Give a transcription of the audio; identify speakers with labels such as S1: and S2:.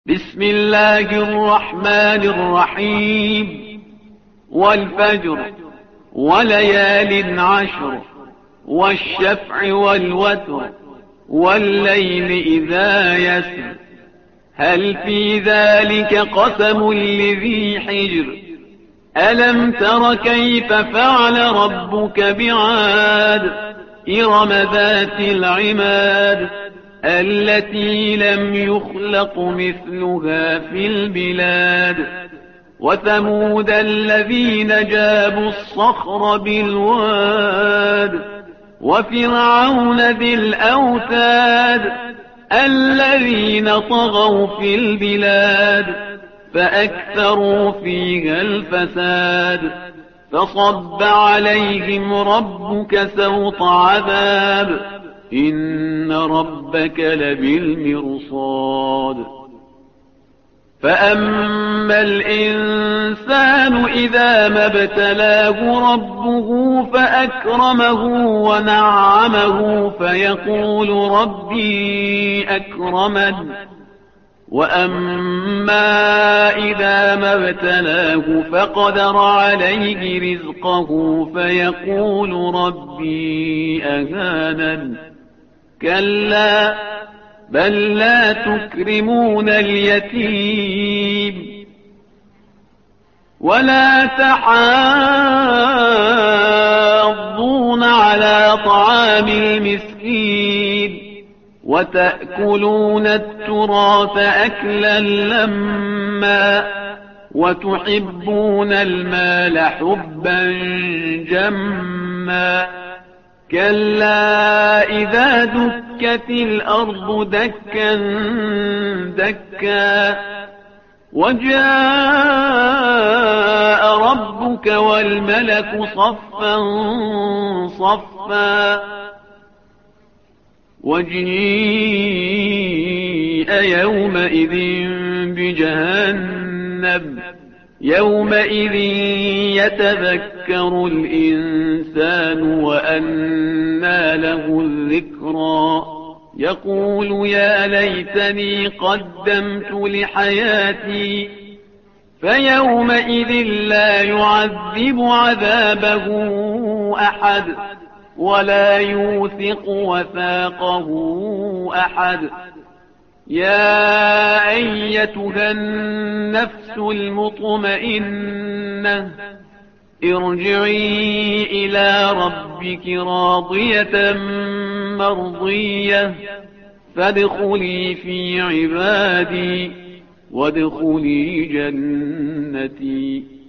S1: بسم الله الرحمن الرحيم والفجر وليال عشر والشفع والوتر والليل إذا يسر هل في ذلك قسم لذي حجر ألم تر كيف فعل ربك بعاد إرم ذات العماد التي لم يخلق مثلها في البلاد وثمود الذين جابوا الصخر بالواد وفرعون ذي الأوتاد الذين طغوا في البلاد فأكثروا فيها الفساد فصب عليهم ربك سوط عذاب إن ربك لبالمرصاد فأما الإنسان إذا ما ابتلاه ربه فأكرمه ونعمه فيقول ربي أكرمن وأما إذا ما ابتلاه فقدر عليه رزقه فيقول ربي أهانن كلا بل لا تكرمون اليتيم ولا تحاضون على طعام المسكين وتأكلون التراث أكلا لما وتحبون المال حبا جما كلا إذا دكت الأرض دكا دكا وجاء ربك والملك صفا صفا وجيء يومئذ بجهنم يومئذ يتذكر الإنسان وأنى له الذكرى يقول يا ليتني قدمت لحياتي فيومئذ لا يعذب عذابه أحد ولا يوثق وثاقه أحد يا أيتها النفس المطمئنة ارجعي إلى ربك راضية مرضية فادخلي في عبادي وادخلي جنتي